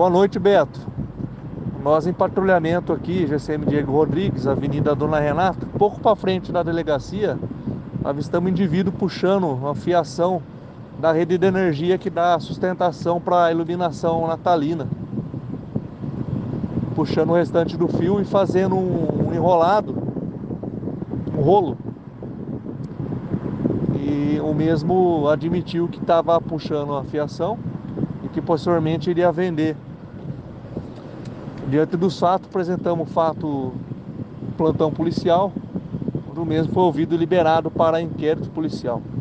Boa noite, Beto. Nós em patrulhamento aqui, GCM Diego Rodrigues, Avenida Dona Renata, pouco para frente da delegacia, avistamos um indivíduo puxando uma fiação da rede de energia que dá sustentação para a iluminação natalina, puxando o restante do fio e fazendo um enrolado, um rolo. E o mesmo admitiu que estava puxando a fiação e que posteriormente iria vender. Diante dos fatos, apresentamos o fato plantão policial, onde o mesmo foi ouvido e liberado para inquérito policial.